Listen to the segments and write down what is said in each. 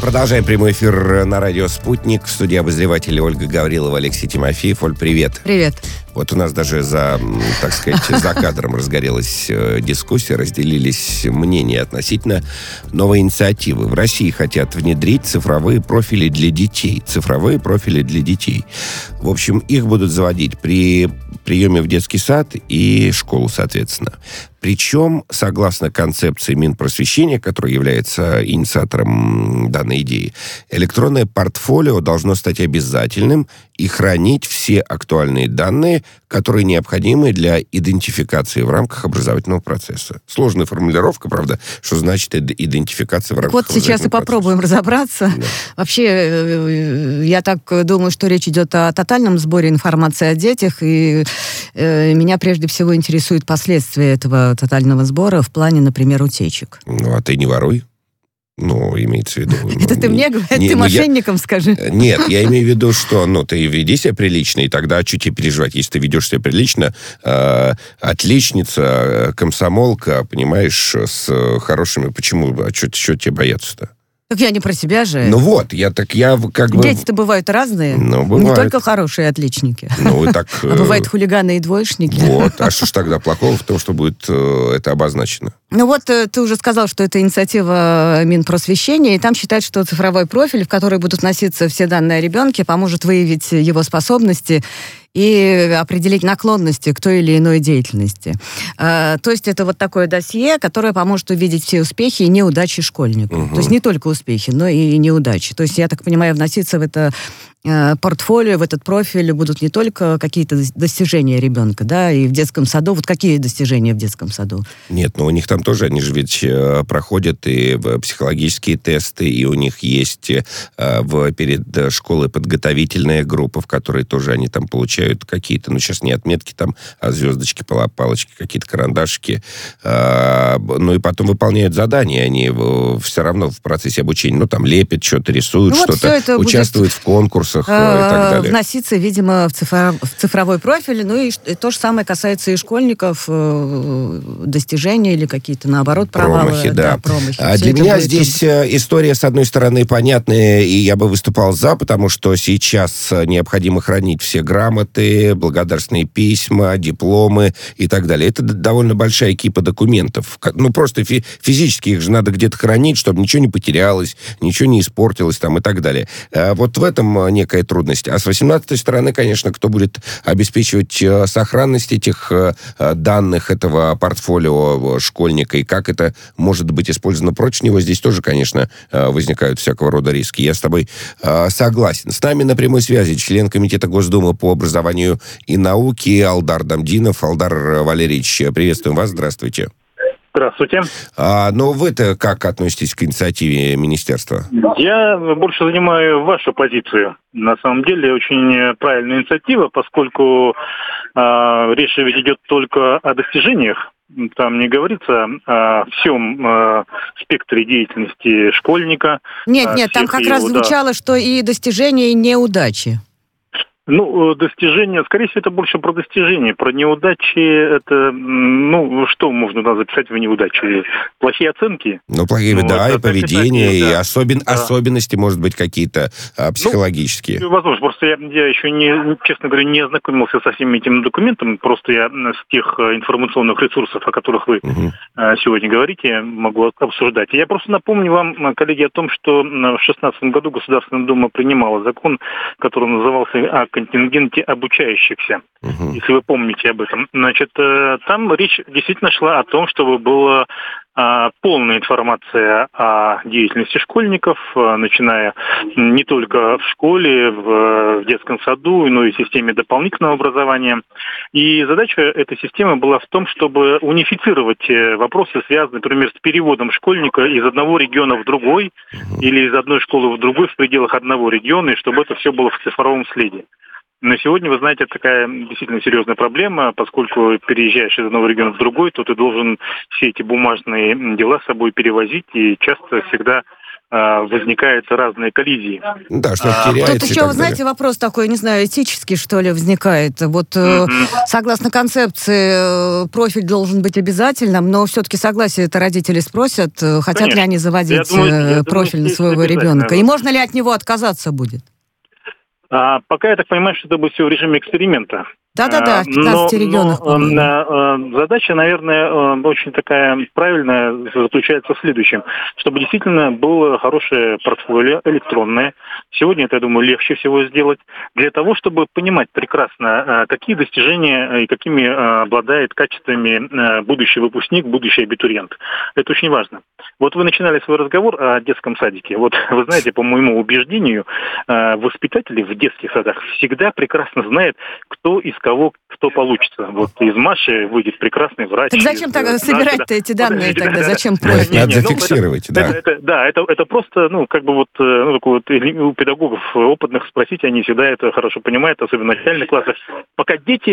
Продолжаем прямой эфир на радио «Спутник». В студии обозреватели Ольга Гаврилова, Алексей Тимофеев. Оль, привет. Привет. Вот у нас даже за кадром разгорелась дискуссия, разделились мнения относительно новой инициативы. В России хотят внедрить цифровые профили для детей. В общем, их будут заводить при приеме в детский сад и школу, соответственно. Причем, согласно концепции Минпросвещения, которая является инициатором данной идеи, электронное портфолио должно стать обязательным и хранить все актуальные данные, которые необходимы для идентификации в рамках образовательного процесса. Сложная формулировка, правда, что значит идентификация в рамках Вот сейчас и попробуем разобраться. Да. Вообще, я так думаю, что речь идет о тотальном сборе информации о детях, и меня прежде всего интересуют последствия этого тотального сбора в плане, например, утечек. Ну, а ты не воруй. Ну, имеется в виду... Это ты мне говоришь? Ты мошенникам скажи. Нет, я имею в виду, что ты веди себя прилично, и тогда что тебе переживать? Если ты ведешь себя прилично, отличница, комсомолка, понимаешь, с хорошими... Почему? А что тебе бояться-то? Так я не про себя же. Ну вот, я как бы... Дети-то бывают разные. Ну, бывают. Не только хорошие отличники. Ну, и так... А бывают хулиганы и двоечники. Вот, а что ж тогда плохого в том, что будет это обозначено? Ну вот, ты уже сказал, что это инициатива Минпросвещения, и там считают, что цифровой профиль, в который будут вноситься все данные о ребенке, поможет выявить его способности и определить наклонности к той или иной деятельности. То есть это вот такое досье, которое поможет увидеть все успехи и неудачи школьника. То есть не только успехи, но и неудачи. То есть, я так понимаю, вноситься в это портфолио, в этот профиль будут не только какие-то достижения ребенка, да, и в детском саду. Вот какие достижения в детском саду? Нет, у них там тоже, они же ведь проходят и психологические тесты, и у них есть перед школой подготовительная группа, в которой тоже они там получают какие-то, сейчас не отметки там, а звездочки, палочки, какие-то карандашики. И потом выполняют задания, они все равно в процессе обучения, там лепят что-то, рисуют что-то, участвуют в конкурсах. И так далее. Вноситься, видимо, в цифровой профиль. Ну и то же самое касается и школьников, достижения или какие-то, наоборот, провалы. Промахи, да. Промахи. Для меня здесь история, с одной стороны, понятная, и я бы выступал за, потому что сейчас необходимо хранить все грамоты, благодарственные письма, дипломы и так далее. Это довольно большая кипа документов. Просто физически их же надо где-то хранить, чтобы ничего не потерялось, ничего не испортилось там и так далее. Вот в этом некая трудность. А с 18-й стороны, конечно, кто будет обеспечивать сохранность этих данных, этого портфолио школьника, и как это может быть использовано против него, здесь тоже, конечно, возникают всякого рода риски. Я с тобой согласен. С нами на прямой связи член Комитета Госдумы по образованию и науке Алдар Дамдинов. Алдар Валерьевич, приветствуем вас. Здравствуйте. Здравствуйте. Вы-то как относитесь к инициативе министерства? Я больше занимаю вашу позицию. На самом деле, очень правильная инициатива, поскольку речь ведь идет только о достижениях. Там не говорится о всем спектре деятельности школьника. Нет, там как раз звучало, что и достижения, и неудачи. Достижения, скорее всего, это больше про достижения. Про неудачи, это, что можно записать в неудачи? Плохие оценки? Плохие, и поведение, и особенности, может быть, какие-то психологические. Возможно, просто я еще, честно говоря, не ознакомился со всеми этими документами, просто я с тех информационных ресурсов, о которых вы сегодня говорите, могу обсуждать. Я просто напомню вам, коллеги, о том, что в 2016 году Государственная Дума принимала закон, который назывался «О контингенте обучающихся», если вы помните об этом. Там речь действительно шла о том, чтобы была полная информация о деятельности школьников, начиная не только в школе, в детском саду, но и в системе дополнительного образования. И задача этой системы была в том, чтобы унифицировать вопросы, связанные, например, с переводом школьника из одного региона в другой или из одной школы в другой в пределах одного региона, и чтобы это все было в цифровом следе. Но сегодня, вы знаете, это такая действительно серьезная проблема, поскольку переезжаешь из одного региона в другой, то ты должен все эти бумажные дела с собой перевозить, и часто всегда возникают разные коллизии. Да, что-то теряется. Тут еще, вы знаете, вопрос такой, не знаю, этический, что ли, возникает. Вот согласно концепции, профиль должен быть обязательным, но все-таки согласие это родители спросят, хотят ли они заводить профиль на своего ребенка. И можно ли от него отказаться будет? Пока я так понимаю, что это будет все в режиме эксперимента. Да-да-да, в 15 регионах. Задача, наверное, очень такая правильная, заключается в следующем. Чтобы действительно было хорошее портфолио электронное. Сегодня это, я думаю, легче всего сделать. Для того, чтобы понимать прекрасно, какие достижения и какими обладает качествами будущий выпускник, будущий абитуриент. Это очень важно. Вот вы начинали свой разговор о детском садике. Вот вы знаете, по моему убеждению, воспитатели в детских садах всегда прекрасно знают, кто из кого кто получится. Вот из Маши выйдет прекрасный врач. Так зачем тогда собирать-то эти данные тогда? Зачем профиль? Надо зафиксировать, да. Это просто, у педагогов опытных спросить, они всегда это хорошо понимают, особенно в начальных классах. Пока дети,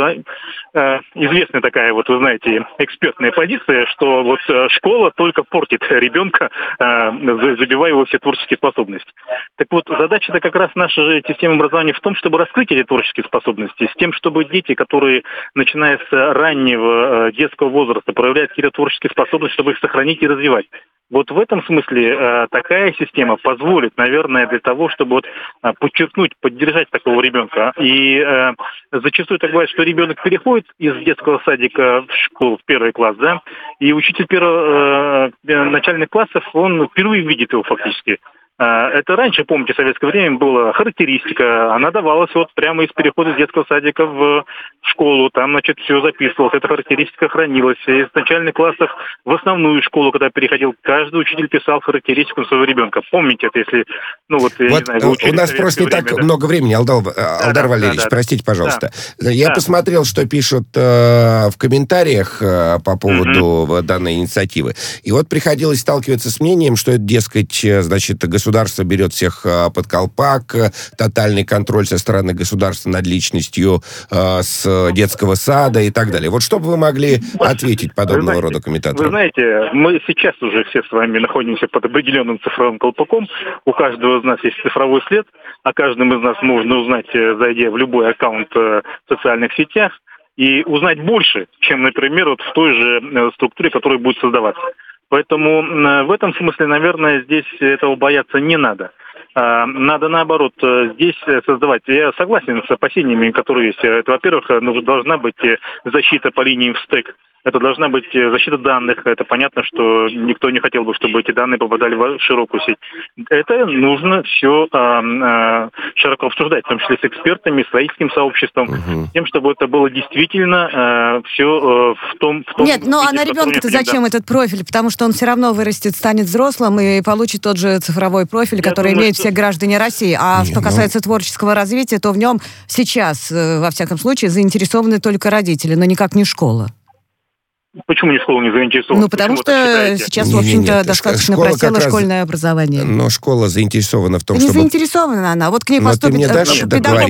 известная такая, вы знаете, экспертная позиция, что школа только портит ребенка, забивая его все творческие способности. Так вот, задача-то как раз нашей системы образования в том, чтобы раскрыть эти творческие способности, с тем, чтобы дети, которые, начиная с раннего детского возраста, проявляют какие-то творческие способности, чтобы их сохранить и развивать. Вот в этом смысле такая система позволит, наверное, для того, чтобы подчеркнуть, поддержать такого ребенка. И зачастую так бывает, что ребенок переходит из детского садика в школу, в первый класс, да, и учитель начальных классов, он впервые видит его фактически. Это раньше, помните, в советское время была характеристика, она давалась прямо из перехода из детского садика в школу, там, все записывалось, эта характеристика хранилась. Из начальных классов в основную школу, когда переходил, каждый учитель писал характеристику своего ребенка. Помните это, если, я не знаю, вы учили. У нас просто не так много времени, Алдар Валерьевич, простите, пожалуйста. Да. Я посмотрел, что пишут в комментариях по поводу данной инициативы. И приходилось сталкиваться с мнением, что это, дескать, значит, государство берет всех под колпак, тотальный контроль со стороны государства над личностью с детского сада и так далее. Вот что бы вы могли ответить подобного рода комментаторам? Вы знаете, мы сейчас уже все с вами находимся под определенным цифровым колпаком. У каждого из нас есть цифровой след. О каждом из нас можно узнать, зайдя в любой аккаунт в социальных сетях, и узнать больше, чем, например, в той же структуре, которая будет создаваться. Поэтому в этом смысле, наверное, здесь этого бояться не надо. Надо, наоборот, здесь создавать. Я согласен с опасениями, которые есть. Это, во-первых, должна быть защита по линии в стек. Это должна быть защита данных. Это понятно, что никто не хотел бы, чтобы эти данные попадали в широкую сеть. Это нужно все широко обсуждать, в том числе с экспертами, с родительским сообществом, с тем, чтобы это было действительно все в том... Нет, а на ребенка-то зачем этот профиль? Потому что он все равно вырастет, станет взрослым и получит тот же цифровой профиль, который имеют все граждане России. А что касается творческого развития, то в нем сейчас, во всяком случае, заинтересованы только родители, но никак не школа. Почему не школа не заинтересована? Потому что сейчас, в общем-то, достаточно просело школьное образование. Но школа заинтересована в том, чтобы... Не заинтересована она. Вот к ней поступит педагог,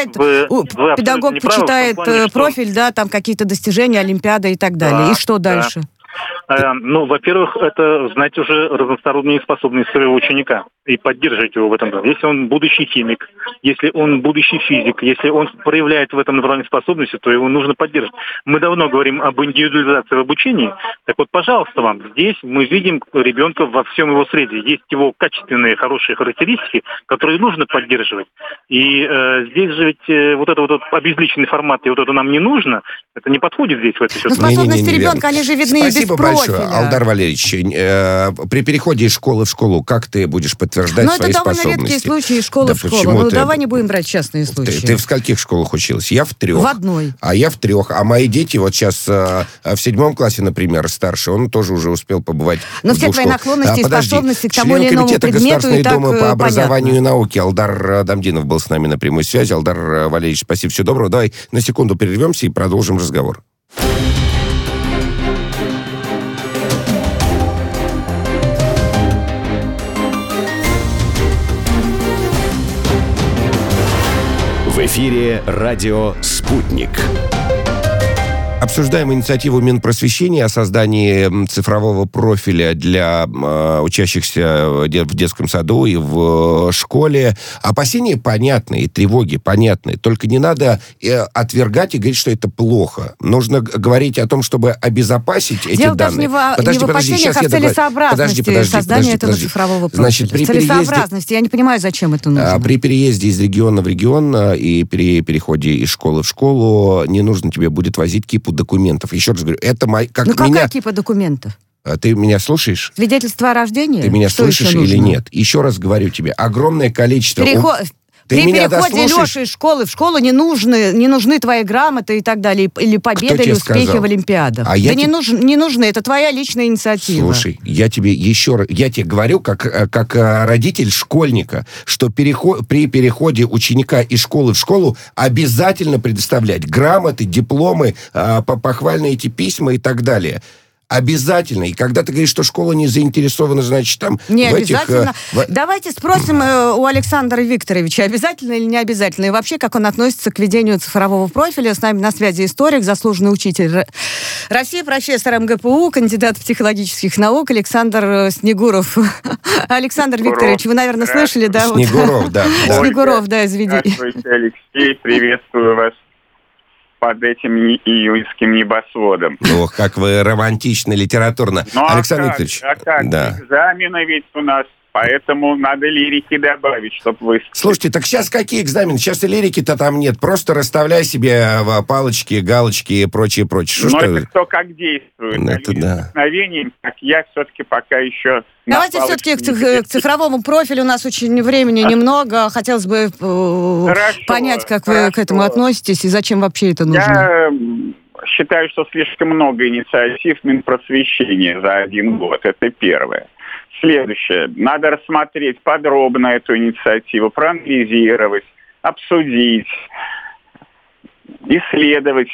почитает профиль, да, там какие-то достижения, олимпиады и так далее. И что дальше? Во-первых, это знать уже разносторонние способности своего ученика и поддерживать его в этом. Если он будущий химик, если он будущий физик, если он проявляет в этом направлении способности, то его нужно поддерживать. Мы давно говорим об индивидуализации в обучении. Так вот, пожалуйста, вам, здесь мы видим ребенка во всем его среде. Есть его качественные, хорошие характеристики, которые нужно поддерживать. И здесь же ведь этот обезличенный формат, и это нам не нужно, это не подходит здесь в этой ситуации. Но способности ребенка, они же видны без профиля. Спасибо большое, Алдар Валерьевич. При переходе из школы в школу, как ты будешь подтверждать свои способности? Это довольно редкие случаи из школы в школу. Давай не будем брать частные случаи. Ты в скольких школах училась? Я в 3. В одной. А я в 3. А мои дети сейчас в 7 классе, например, старший, он тоже уже успел побывать в 2 Но все твои наклонности и способности к тому или иному предмету Государственной Думы по образованию и науке Алдар Дамдинов был с нами на прямой связи. Алдар Валерьевич, спасибо, всего доброго. Давай на секунду прервемся и продолжим разговор. В эфире радио «Спутник». Обсуждаем инициативу Минпросвещения о создании цифрового профиля для учащихся в детском саду и в школе. Опасения понятны, и тревоги понятны. Только не надо отвергать и говорить, что это плохо. Нужно говорить о том, чтобы обезопасить эти Дело данные. Даже не в опасениях, а в целесообразности создания этого цифрового профиля. Значит, при целесообразности. Я не понимаю, зачем это нужно. При переезде из региона в регион и при переходе из школы в школу не нужно тебе будет возить кипу документов. Еще раз говорю, это какая кипа документов? Ты меня слушаешь? Свидетельство о рождении? Ты меня слышишь или нет? Еще раз говорю тебе, огромное количество... При переходе Леши из школы в школу не нужны твои грамоты и так далее, или победы, или успехи в Олимпиадах. Не нужны, это твоя личная инициатива. Слушай, я тебе говорю, как родитель школьника, что при переходе ученика из школы в школу обязательно предоставлять грамоты, дипломы, похвальные эти письма и так далее. Обязательно. И когда ты говоришь, что школа не заинтересована, значит, там... Не обязательно. Давайте спросим у Александра Викторовича, обязательно или не обязательно, и вообще, как он относится к ведению цифрового профиля. С нами на связи историк, заслуженный учитель России, профессор МГПУ, кандидат психологических наук Александр Снегуров. Александр Викторович, вы, наверное, слышали, да? Снегуров, да. Снегуров, да, извините. Здравствуйте, Алексей, приветствую вас под этим июньским небосводом. Ох, как вы романтично, литературно. Александр Викторович. Да. Экзамены ведь у нас, поэтому надо лирики добавить, чтобы вы... Слушайте, так сейчас какие экзамены? Сейчас и лирики-то там нет. Просто расставляй себе палочки, галочки и прочее. Это кто как действует. Это да. Как я все-таки пока еще... Давайте все-таки к цифровому профилю. У нас очень времени немного. Хотелось бы понять, как вы к этому относитесь и зачем вообще это нужно. Я считаю, что слишком много инициатив Минпросвещения за 1 год. Это первое. Следующее. Надо рассмотреть подробно эту инициативу, проанализировать, обсудить, исследовать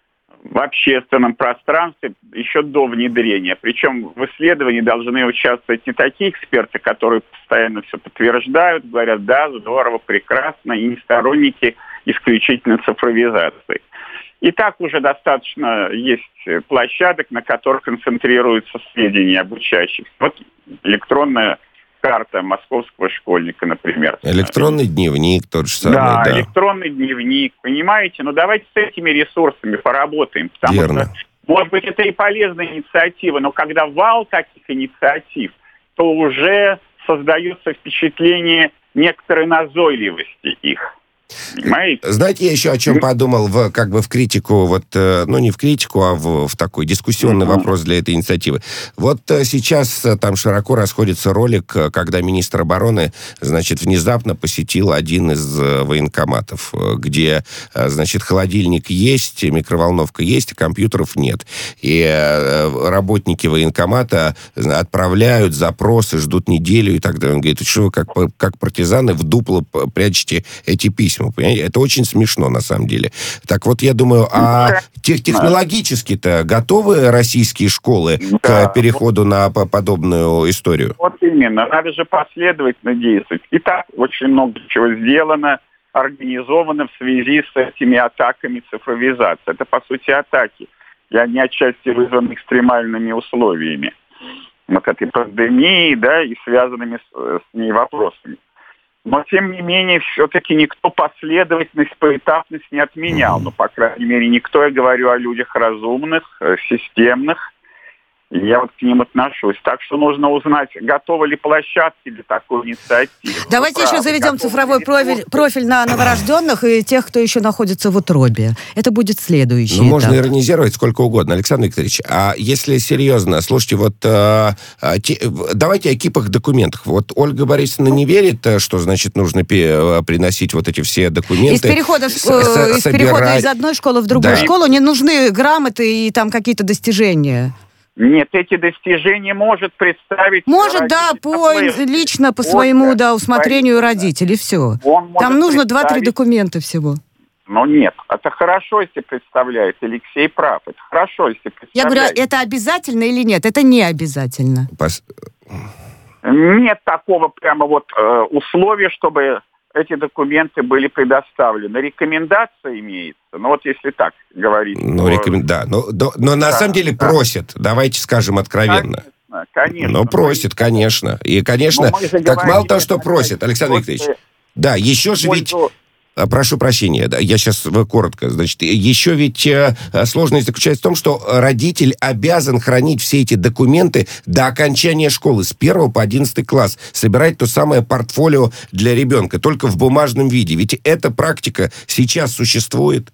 в общественном пространстве еще до внедрения. Причем в исследовании должны участвовать не такие эксперты, которые постоянно все подтверждают, говорят, да, здорово, прекрасно, и не сторонники исключительно цифровизации. И так уже достаточно есть площадок, на которых концентрируются сведения об учащихся. Вот электронная карта московского школьника, например. Электронный дневник тот же самый. Да, электронный дневник, понимаете? Ну, давайте с этими ресурсами поработаем. Потому что, может быть, это и полезная инициатива, но когда вал таких инициатив, то уже создается впечатление некоторой назойливости их. Понимаете? Знаете, я еще о чем подумал, в критику, не в критику, а в такой дискуссионный вопрос для этой инициативы. Вот сейчас там широко расходится ролик, когда министр обороны, внезапно посетил один из военкоматов, где, холодильник есть, микроволновка есть, а компьютеров нет. И работники военкомата отправляют запросы, ждут неделю и так далее. Он говорит, что вы как партизаны в дупло прячете эти письма? Понимаете? Это очень смешно, на самом деле. Так вот, я думаю, технологически-то готовы российские школы к переходу на подобную историю? Вот именно. Надо же последовательно действовать. И так очень много чего сделано, организовано в связи с этими атаками цифровизации. Это, по сути, атаки. И они отчасти вызваны экстремальными условиями. Вот этой пандемии, да, и связанными с ней вопросами. Но, тем не менее, все-таки никто последовательность, поэтапность не отменял. Ну, по крайней мере, никто, я говорю о людях разумных, системных. И я вот к ним отношусь. Так что нужно узнать, готовы ли площадки для такой инициативы. Давайте еще заведем цифровой профиль на новорожденных и тех, кто еще находится в утробе. Это будет следующий этап. Можно иронизировать сколько угодно, Александр Викторович. А если серьезно, слушайте, давайте о кипах документов. Вот Ольга Борисовна не верит, что, нужно приносить вот эти все документы. Из перехода из одной школы в другую школу не нужны грамоты и там какие-то достижения. Нет, эти достижения может представить... Может, да, лично по своему усмотрению родителей, все. Там нужно 2-3 документа всего. Но нет, это хорошо, если представляет. Алексей прав, это хорошо, если представляет. Я говорю, это обязательно или нет? Это не обязательно. Нет такого прямо условия, чтобы эти документы были предоставлены. Рекомендация имеется, ну вот если так говорить. Ну, да, но на самом деле просят, давайте скажем откровенно. Конечно. Ну, просят, конечно. И, конечно, так мало того, что просят, Александр Викторович, да, еще же ведь... Прошу прощения, да, я сейчас коротко. Значит, еще ведь сложность заключается в том, что родитель обязан хранить все эти документы до окончания школы, с 1 по 11 класс, собирать то самое портфолио для ребенка, только в бумажном виде. Ведь эта практика сейчас существует?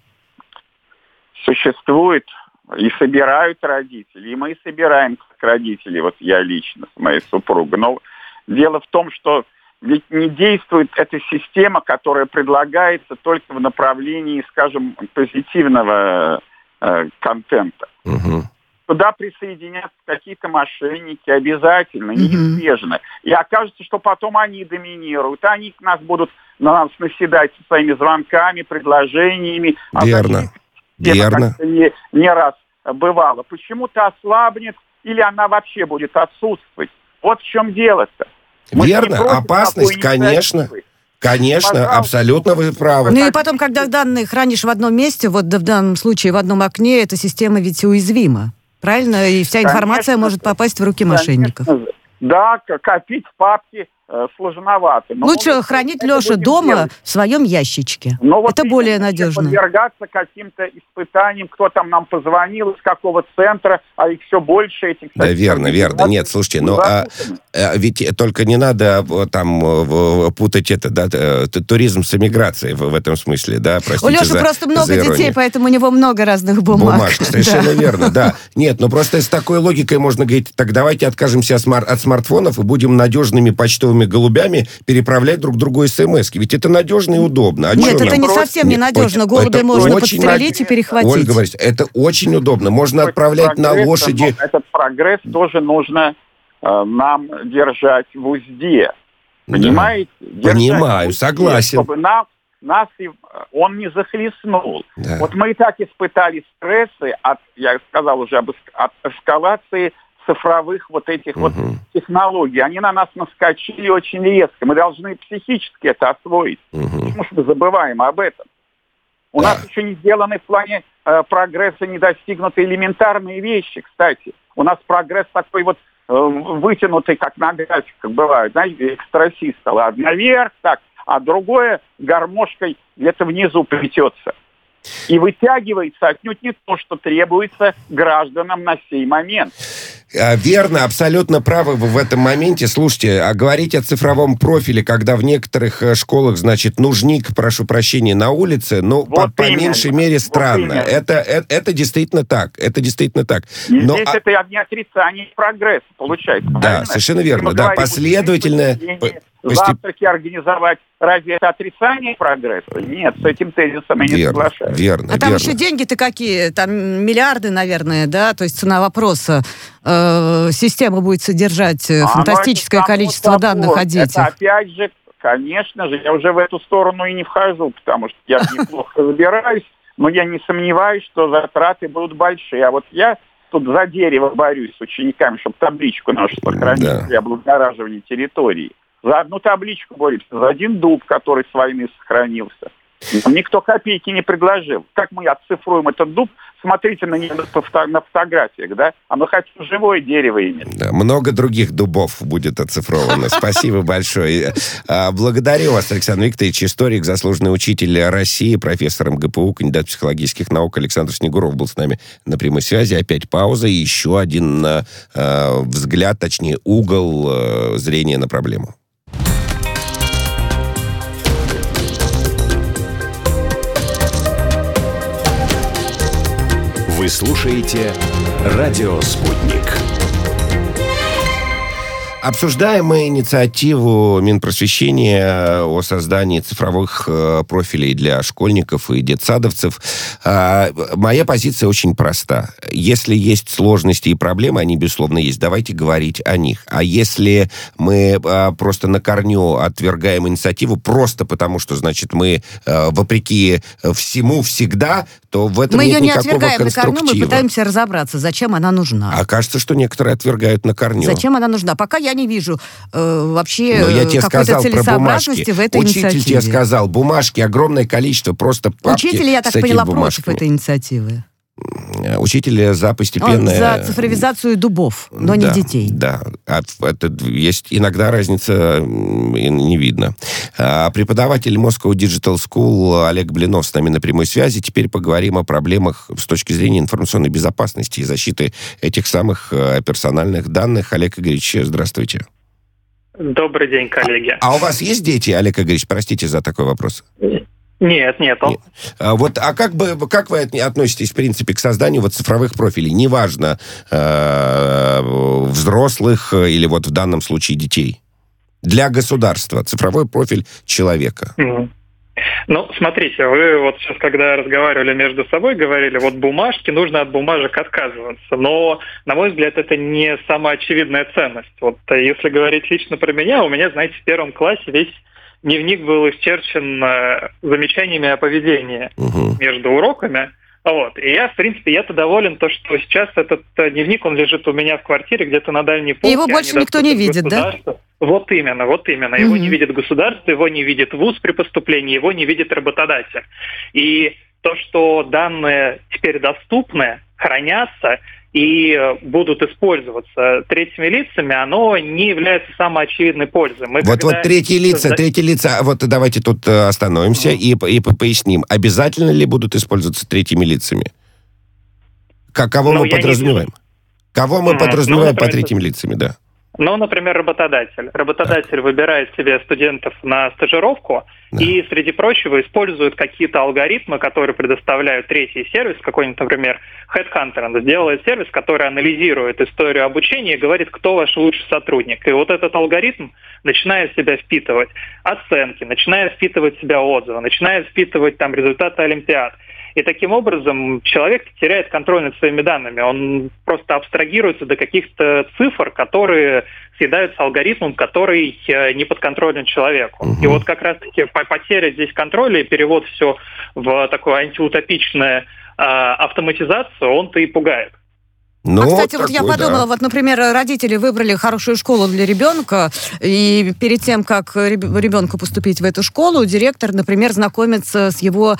Существует. И собирают родители, и мы собираем как родители, вот я лично с моей супругой. Но дело в том, что ведь не действует эта система, которая предлагается только в направлении, скажем, позитивного контента. Угу. Туда присоединятся какие-то мошенники обязательно, неизбежно. И окажется, что потом они доминируют. Они на нас наседать со своими звонками, предложениями. Верно. Верно. Не раз бывало. Почему-то ослабнет или она вообще будет отсутствовать. Вот в чем дело-то. Верно, опасность, конечно. Конечно, пожалуйста. Абсолютно вы правы. Ну и потом, когда данные хранишь в одном месте, вот в данном случае в одном окне, эта система ведь уязвима. Правильно? И вся информация может попасть в руки мошенников. Да, копить в папке сложновато. Но лучше хранить, Леша, дома делать в своем ящичке. Это более надежно. Подвергаться каким-то испытаниям, кто там нам позвонил, из какого центра, а их все больше этих... Да, верно. Нет, слушайте, ведь только не надо там путать туризм с эмиграцией в этом смысле, да, простите. У Леши просто много детей, поэтому у него много разных бумаг. Совершенно верно, да. Нет, просто с такой логикой можно говорить, так давайте откажемся от смартфонов и будем надежными почтовыми голубями переправлять друг другу смс-ки. Ведь это надежно и удобно. Нет, это не совсем не надежно. Голуби можно подстрелить и перехватить. Ольга Борисовна, это очень удобно. Можно отправлять на лошади... Этот прогресс тоже нужно нам держать в узде. Понимаете? Да. Понимаю, согласен. Чтобы нас он не захлестнул. Да. Вот мы и так испытали стрессы я сказал уже от эскалации цифровых вот этих вот технологий. Они на нас наскочили очень резко. Мы должны психически это освоить. Потому что мы забываем об этом. У нас еще не сделаны в плане прогресса, не достигнуты элементарные вещи, кстати. У нас прогресс такой вот вытянутый, как на графиках бывает. Знаете, экстрасист стало. Одна вверх, так, а другое гармошкой где-то внизу плетется. И вытягивается отнюдь не то, что требуется гражданам на сей момент. Верно, абсолютно правы вы в этом моменте. Слушайте, а говорить о цифровом профиле, когда в некоторых школах, значит, нужник, прошу прощения, на улице, по меньшей мере странно. Это действительно так. Это действительно так. Но, здесь это не отрицание прогресса, получается. Да, правильно? совершенно верно. Да, последовательно... Завтраки организовать. Разве это отрицание прогресса? Нет, с этим тезисом я не соглашаюсь. Верно. А там еще деньги-то какие? Там миллиарды, наверное, да? То есть цена вопроса. Система будет содержать фантастическое количество данных о детях. Это опять же, конечно же, я уже в эту сторону и не вхожу, потому что я неплохо разбираюсь, но я не сомневаюсь, что затраты будут большие. А вот я тут за дерево борюсь с учениками, чтобы табличку нашу сохранить для облагораживания территории. За одну табличку боремся, за один дуб, который с войны сохранился. Нам никто копейки не предложил. Как мы оцифруем этот дуб? Смотрите на фотографиях, да? А мы хотим живое дерево иметь. Да, много других дубов будет оцифровано. Спасибо большое. Благодарю вас, Александр Викторович, историк, заслуженный учитель России, профессор МГПУ, кандидат психологических наук Александр Снегуров был с нами на прямой связи. Опять пауза и еще один взгляд, точнее угол зрения на проблему. Вы слушаете «Радио Спутник». Обсуждаем мы инициативу Минпросвещения о создании цифровых профилей для школьников и детсадовцев. Моя позиция очень проста. Если есть сложности и проблемы, они, безусловно, есть. Давайте говорить о них. А если мы просто на корню отвергаем инициативу просто потому, что, значит, мы вопреки всему всегда, то в этом нет никакого конструктива. Мы ее не отвергаем на корню, мы пытаемся разобраться, зачем она нужна. А кажется, что некоторые отвергают на корню. Зачем она нужна? Пока я я не вижу вообще какой-то целесообразности в этой Учитель инициативе. тебе сказал, бумажки, огромное количество, просто папки. Учитель, я так с этими поняла, бумажками. против этой инициативы. Учитель за постепенное... Он за цифровизацию дубов, но не детей. Да, это есть иногда разница не видно. Преподаватель Moscow Digital School Олег Блинов с нами на прямой связи. Теперь поговорим о проблемах с точки зрения информационной безопасности и защиты этих самых персональных данных. Олег Игоревич, здравствуйте. Добрый день, коллеги. А у вас есть дети, Олег Игоревич? Простите за такой вопрос. Нет, нету. Как вы относитесь, в принципе, к созданию цифровых профилей? Неважно, взрослых или в данном случае детей. Для государства. Цифровой профиль человека. Ну, смотрите, вы сейчас, когда разговаривали между собой, говорили, бумажки, нужно от бумажек отказываться. Но, на мой взгляд, это не самая очевидная ценность. Если говорить лично про меня, у меня, знаете, в 1 классе весь дневник был исчерчен замечаниями о поведении между уроками. И я, в принципе, я-то доволен, что сейчас этот дневник, он лежит у меня в квартире где-то на дальней полке. И его больше никто не видит, да? Вот именно. Его не видит государство, его не видит вуз при поступлении, его не видит работодатель. И то, что данные теперь доступны, хранятся и будут использоваться третьими лицами, оно не является самой очевидной пользой. Третьи лица, давайте тут остановимся и поясним. Обязательно ли будут использоваться третьими лицами? Кого мы подразумеваем? Кого мы подразумеваем по третьим лицами, да? Например, работодатель. Работодатель выбирает себе студентов на стажировку и, среди прочего, использует какие-то алгоритмы, которые предоставляют третий сервис, какой-нибудь, например, Headhunter. Он сделает сервис, который анализирует историю обучения и говорит, кто ваш лучший сотрудник. И этот алгоритм начинает в себя впитывать оценки, начинает впитывать в себя отзывы, начинает впитывать результаты олимпиад. И таким образом человек теряет контроль над своими данными. Он просто абстрагируется до каких-то цифр, которые съедаются алгоритмом, который не подконтролен человеку. И как раз-таки потеря здесь контроля и перевод все в такую антиутопичную автоматизацию, он-то и пугает. Кстати, я подумала, например, родители выбрали хорошую школу для ребенка, и перед тем, как ребенку поступить в эту школу, директор, например, знакомится с его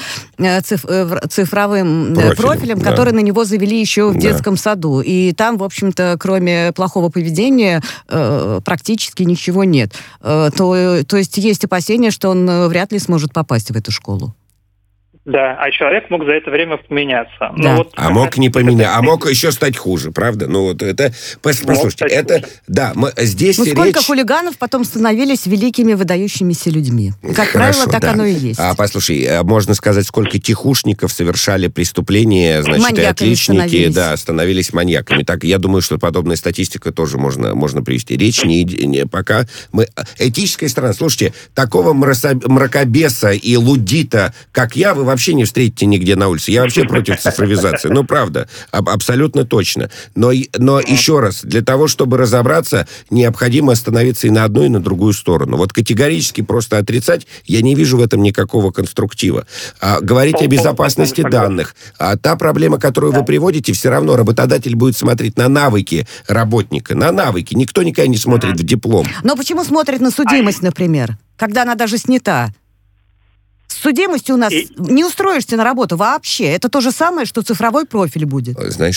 цифровым профилем, который на него завели еще в детском саду. И там, в общем-то, кроме плохого поведения, практически ничего нет. То есть опасения, что он вряд ли сможет попасть в эту школу. Да, а человек мог за это время поменяться. Да. Мог не поменяться, мог еще стать хуже, правда? Послушайте, здесь сколько хулиганов потом становились великими выдающимися людьми? Как правило, так оно и есть. Послушай, можно сказать, сколько тихушников совершали преступления, и отличники, становились маньяками. Так, я думаю, что подобная статистика тоже можно привести. Речь не пока этическая сторона. Слушайте, такого мракобеса и лудита, как я, вы вообще не встретите нигде на улице. Я вообще против цифровизации. Правда. Абсолютно точно. Но еще раз, для того, чтобы разобраться, необходимо остановиться и на одну, и на другую сторону. Категорически просто отрицать, я не вижу в этом никакого конструктива. Говорить о безопасности данных. Та проблема, которую вы приводите, все равно работодатель будет смотреть на навыки работника. На навыки. Никто никогда не смотрит в диплом. Но почему смотрит на судимость, например? Когда она даже снята? С судимостью у нас не устроишься на работу вообще. Это то же самое, что цифровой профиль будет. Знаешь,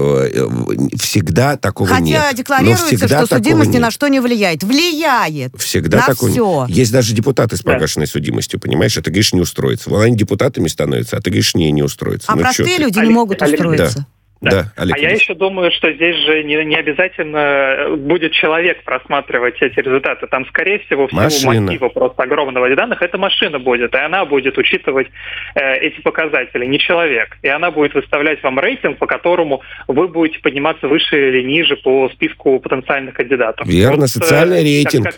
всегда такого нет. Хотя декларируется, что судимость ни на что не влияет. Влияет. Всегда такого нет. Есть даже депутаты с погашенной судимостью, понимаешь? А ты говоришь, не устроится. Они депутатами становятся, а ты говоришь, не устроится. А простые люди не могут устроиться. Да, Олег, я еще думаю, что здесь же не обязательно будет человек просматривать эти результаты. Там, скорее всего, в силу массива просто огромного данных, эта машина будет, и она будет учитывать эти показатели, не человек. И она будет выставлять вам рейтинг, по которому вы будете подниматься выше или ниже по списку потенциальных кандидатов. Верно, социальный рейтинг.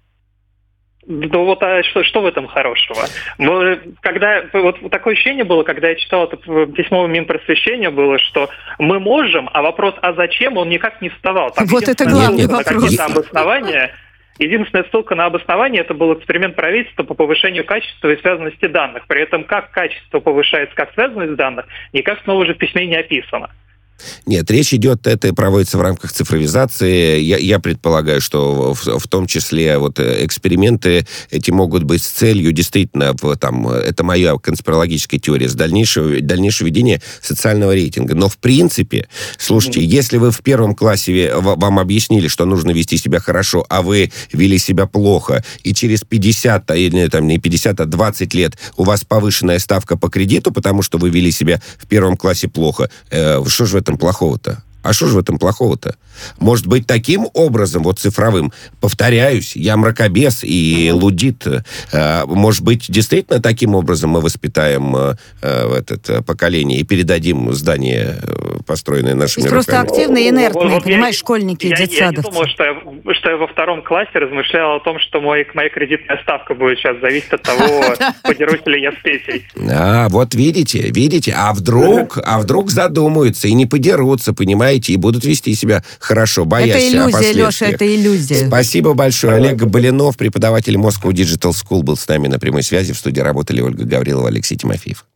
Что в этом хорошего? Когда такое ощущение было, когда я читал это письмо Минпросвещения, было, что мы можем, а вопрос, а зачем, он никак не вставал. Там это главный вопрос. Единственная ссылка на обоснование, это был эксперимент правительства по повышению качества и связанности данных. При этом как качество повышается, как связанность данных, никак снова же в письме не описано. Нет, речь идет, это проводится в рамках цифровизации. Я предполагаю, что в том числе вот эксперименты эти могут быть с целью действительно, это моя конспирологическая теория, с дальнейшего ведения социального рейтинга. Но в принципе, слушайте, если вы в первом классе вам объяснили, что нужно вести себя хорошо, а вы вели себя плохо, и через 50, или там не 50, а 20 лет у вас повышенная ставка по кредиту, потому что вы вели себя в первом классе плохо, что же в этом плохого-то? А что же в этом плохого-то? Может быть, таким образом, вот цифровым, повторяюсь, я мракобес и лудит. Может быть, действительно таким образом мы воспитаем поколение и передадим здание, построенное нашими руками? Просто активные, инертные, понимаешь, школьники и детсадовцы. Я не думал, что я во втором классе размышлял о том, что моя кредитная ставка будет сейчас зависеть от того, подерусь ли я с Петей. Вот видите, а вдруг задумаются и не подерутся, понимаете, и будут вести себя хорошо, боясь это иллюзия, Леша, это иллюзия. Спасибо большое. Олег Балинов, преподаватель Moscow Digital School, был с нами на прямой связи. В студии работали Ольга Гаврилова, Алексей Тимофеев.